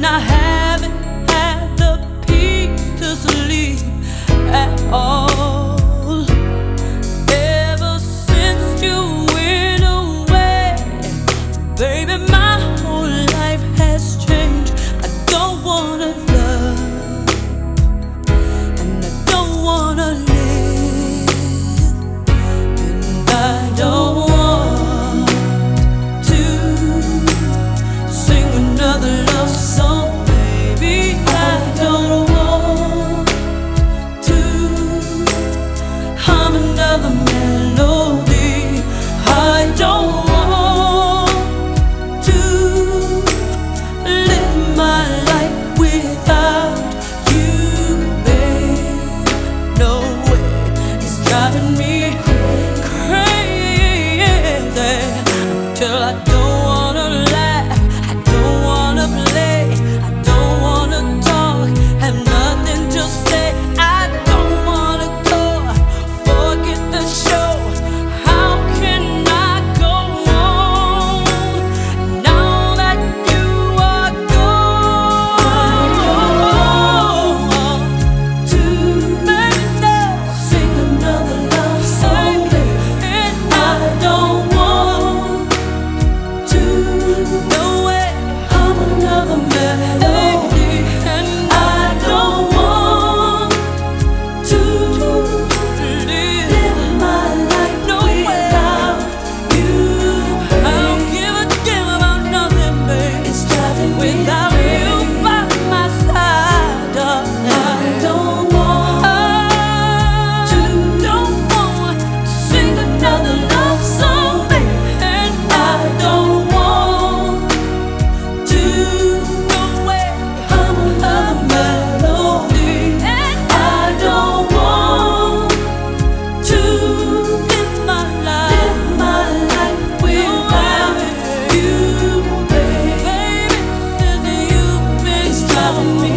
I haven't had the peace to sleep at all. Ever since you went away, baby, my whole life has changed. I don't wanna love, and I don't wanna live, and I don't want to sing another love song, baby. I don't want to hum another melody. I don't want to live my life without you, babe. No way, it's driving me crazy until I don't wanna laugh, I don't wanna play, I don't wanna talk, have nothing to say. I don't wanna go, forget the show. How can I go on now that you are gone? To sing another love song, and I don't want to, no way, hum another melody, and I don't want to live my life without you. I don't give a damn about nothing, babe. It's driving me without you by my side, darling. I don't want to sing another love song, babe, and I don't want to, no way, hum another melody, and I don't want to live my life without you, baby. Baby, it's you, it's driving me